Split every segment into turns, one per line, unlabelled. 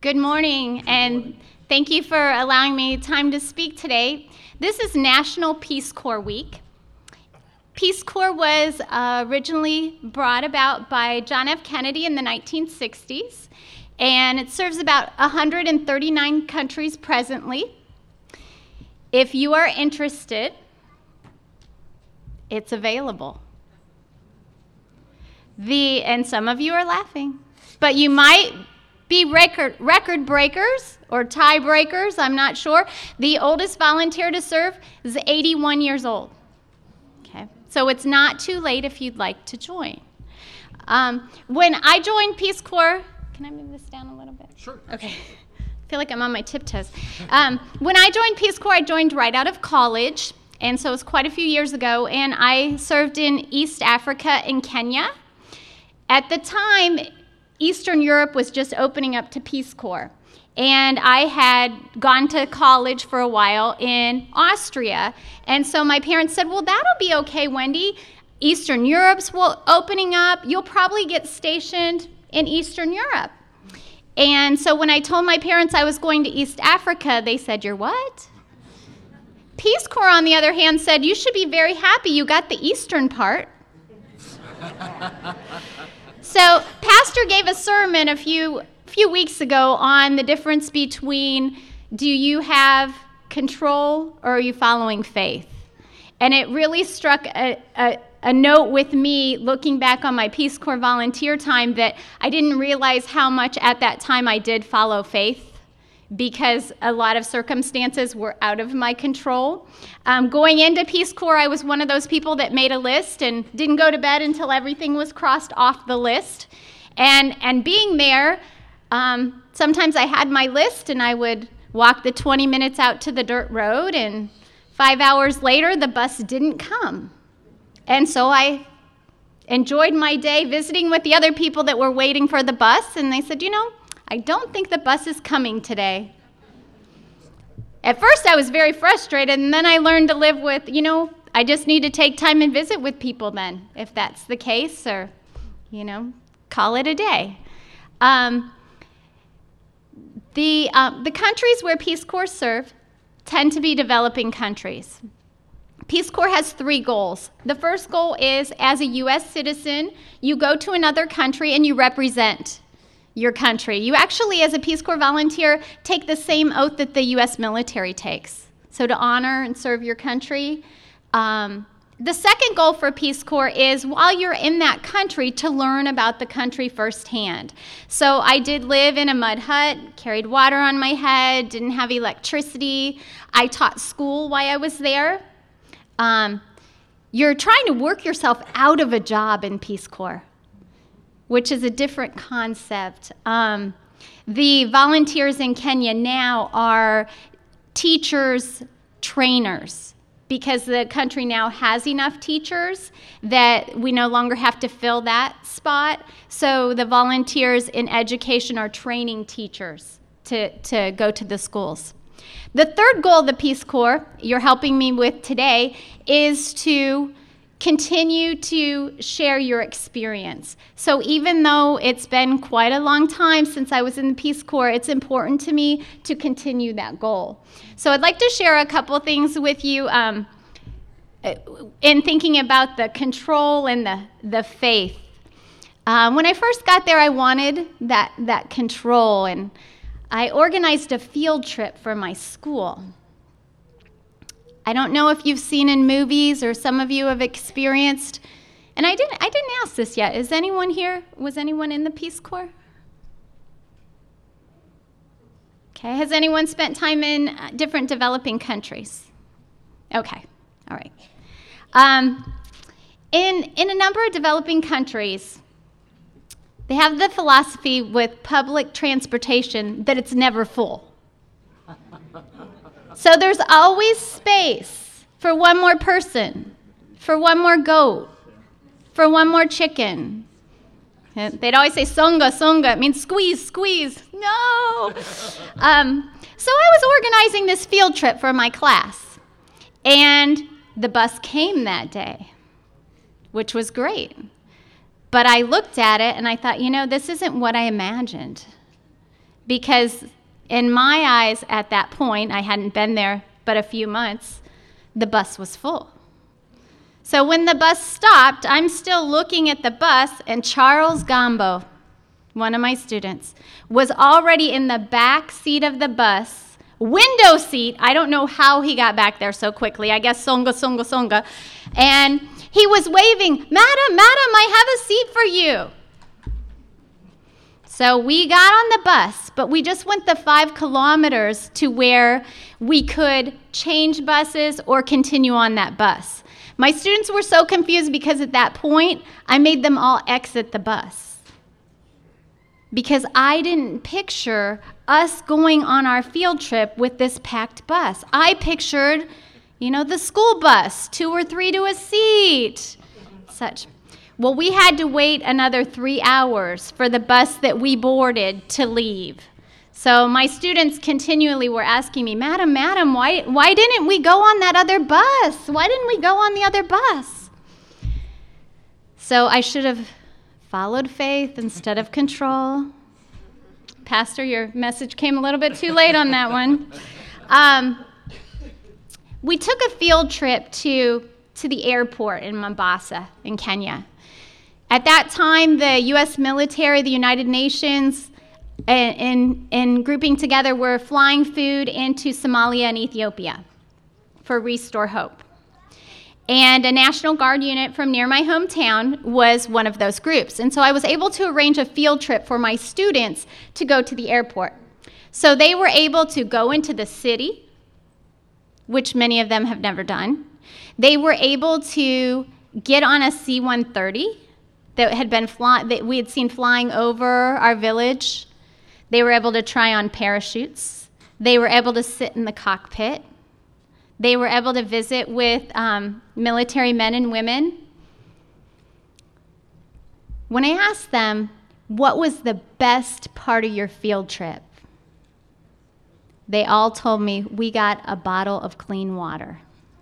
Good morning, and thank you for allowing me time to speak today. This is National Peace Corps Week. Peace Corps was originally brought about by John F. Kennedy in the 1960s, and it serves about 139 countries presently. If you are interested, it's available. And some of you are laughing, but you might be record breakers or tie breakers, I'm not sure. The oldest volunteer to serve is 81 years old. Okay, so it's not too late if you'd like to join. When I joined Peace Corps, can I move this down a little bit?
Sure.
Okay. I feel like I'm on my tiptoes. When I joined Peace Corps, I joined right out of college, and so it was quite a few years ago, and I served in East Africa and Kenya. At the time, Eastern Europe was just opening up to Peace Corps, and I had gone to college for a while in Austria, and so my parents said, well, that'll be okay, Wendy. Eastern Europe's opening up. You'll probably get stationed in Eastern Europe. And so when I told my parents I was going to East Africa, they said, you're what? Peace Corps, on the other hand, said, you should be very happy you got the eastern part. So Pastor gave a sermon a few weeks ago on the difference between do you have control or are you following faith? And it really struck a note with me looking back on my Peace Corps volunteer time that I didn't realize how much at that time I did follow faith because a lot of circumstances were out of my control. Going into Peace Corps, I was one of those people that made a list and didn't go to bed until everything was crossed off the list. And being there, sometimes I had my list and I would walk the 20 minutes out to the dirt road, and 5 hours later, the bus didn't come. And so I enjoyed my day visiting with the other people that were waiting for the bus, and they said, I don't think the bus is coming today. At first, I was very frustrated, and then I learned to live with, I just need to take time and visit with people then, if that's the case, or, call it a day. The countries where Peace Corps serve tend to be developing countries. Peace Corps has 3 goals. The first goal is, as a U.S. citizen, you go to another country and you represent your country. You actually, as a Peace Corps volunteer, take the same oath that the U.S. military takes. So to honor and serve your country. The second goal for Peace Corps is, while you're in that country, to learn about the country firsthand. So I did live in a mud hut, carried water on my head, didn't have electricity. I taught school while I was there. You're trying to work yourself out of a job in Peace Corps, which is a different concept. The volunteers in Kenya now are teachers, trainers, because the country now has enough teachers that we no longer have to fill that spot. So the volunteers in education are training teachers to go to the schools. The third goal of the Peace Corps, you're helping me with today, is to continue to share your experience. So even though it's been quite a long time since I was in the Peace Corps, it's important to me to continue that goal. So I'd like to share a couple things with you in thinking about the control and the faith. When I first got there, I wanted that control, and I organized a field trip for my school. I don't know if you've seen in movies or some of you have experienced, and I didn't ask this yet. Is anyone here? Was anyone in the Peace Corps? Okay. Has anyone spent time in different developing countries? Okay. All right. In a number of developing countries, they have the philosophy with public transportation that it's never full. So there's always space for one more person, for one more goat, for one more chicken. They'd always say, songa, songa. It means squeeze, squeeze. No. So I was organizing this field trip for my class, and the bus came that day, which was great. But I looked at it, and I thought, this isn't what I imagined. because in my eyes at that point, I hadn't been there but a few months, the bus was full. So when the bus stopped, I'm still looking at the bus, and Charles Gambo, one of my students, was already in the back seat of the bus, window seat. I don't know how he got back there so quickly. I guess songa. And he was waving, Madam, I have a seat for you. So we got on the bus, but we just went the 5 kilometers to where we could change buses or continue on that bus. My students were so confused because at that point, I made them all exit the bus. Because I didn't picture us going on our field trip with this packed bus. I pictured, the school bus, 2 or 3 to a seat, such. Well, we had to wait another 3 hours for the bus that we boarded to leave. So my students continually were asking me, Madam, why didn't we go on that other bus? Why didn't we go on the other bus? So I should have followed faith instead of control. Pastor, your message came a little bit too late on that one. We took a field trip to the airport in Mombasa in Kenya. At that time, the U.S. military, the United Nations, in grouping together, were flying food into Somalia and Ethiopia for Restore Hope. And a National Guard unit from near my hometown was one of those groups. And so I was able to arrange a field trip for my students to go to the airport. So they were able to go into the city, which many of them have never done. They were able to get on a C-130 that we had seen flying over our village. They were able to try on parachutes. They were able to sit in the cockpit. They were able to visit with military men and women. When I asked them, what was the best part of your field trip? They all told me, we got a bottle of clean water.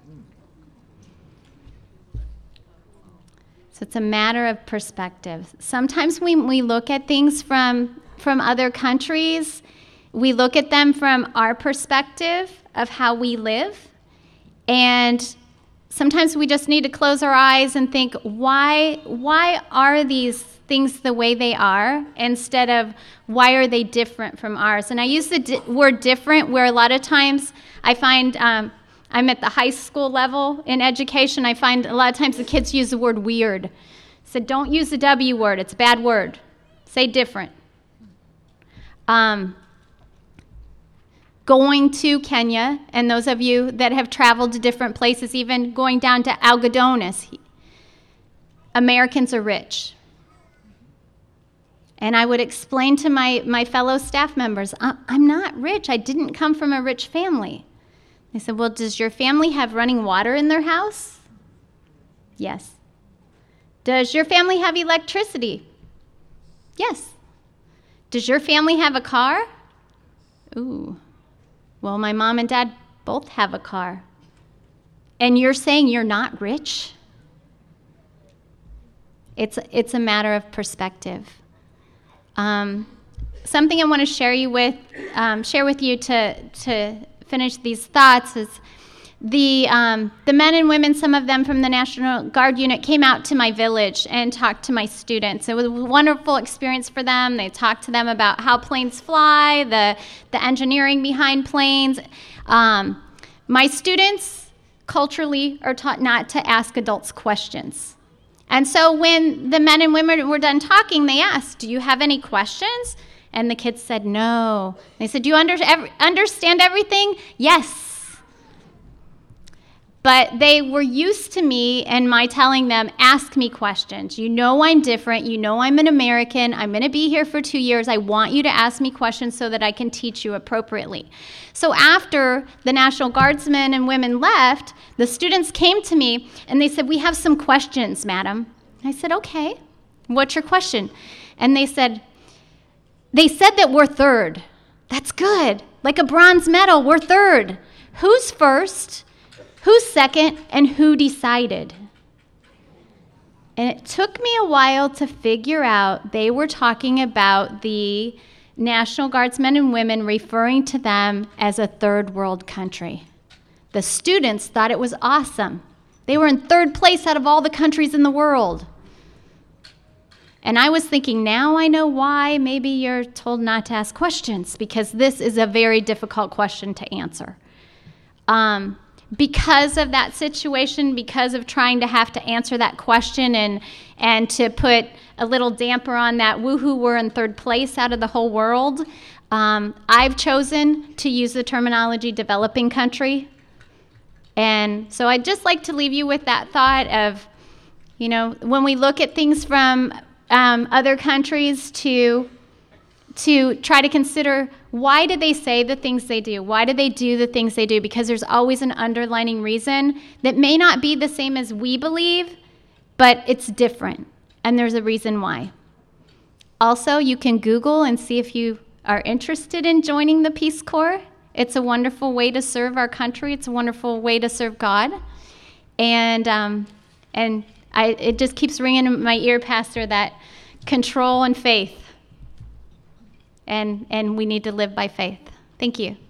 So it's a matter of perspective. Sometimes when we look at things from other countries, we look at them from our perspective of how we live. And sometimes we just need to close our eyes and think, why are these things the way they are, instead of why are they different from ours? And I use the word different, where a lot of times I find I'm at the high school level in education. I find a lot of times the kids use the word weird. So don't use the W word. It's a bad word. Say different. Going to Kenya, and those of you that have traveled to different places, even going down to Algodones, Americans are rich. And I would explain to my fellow staff members, I'm not rich. I didn't come from a rich family. They said, well, does your family have running water in their house? Yes. Does your family have electricity? Yes. Does your family have a car? Ooh. Well, my mom and dad both have a car. And you're saying you're not rich? It's a matter of perspective. Something I want to share with you to finish these thoughts is the men and women, some of them from the National Guard unit, came out to my village and talked to my students. It was a wonderful experience for them. They talked to them about how planes fly, the engineering behind planes. My students culturally are taught not to ask adults questions. And so when the men and women were done talking, they asked, do you have any questions? And the kids said, no. They said, do you understand everything? Yes. But they were used to me and my telling them, ask me questions. You know I'm different. You know I'm an American. I'm going to be here for 2 years. I want you to ask me questions so that I can teach you appropriately. So after the National Guardsmen and women left, the students came to me and they said, we have some questions, madam. I said, okay, what's your question? And they said that we're third. That's good. Like a bronze medal, we're third. Who's first? Who's second? And who decided? And it took me a while to figure out they were talking about the National Guardsmen and women, referring to them as a third world country. The students thought it was awesome. They were in third place out of all the countries in the world. And I was thinking, now I know why maybe you're told not to ask questions, because this is a very difficult question to answer. Because of that situation, because of trying to have to answer that question and to put a little damper on that woohoo, we're in third place out of the whole world, I've chosen to use the terminology developing country. And so I'd just like to leave you with that thought of, when we look at things from other countries to try to consider, why do they say the things they do? Why do they do the things they do? Because there's always an underlining reason that may not be the same as we believe, but it's different, and there's a reason why. Also, you can Google and see if you are interested in joining the Peace Corps. It's a wonderful way to serve our country. It's a wonderful way to serve God. And it just keeps ringing in my ear, Pastor, that control and faith. And we need to live by faith. Thank you.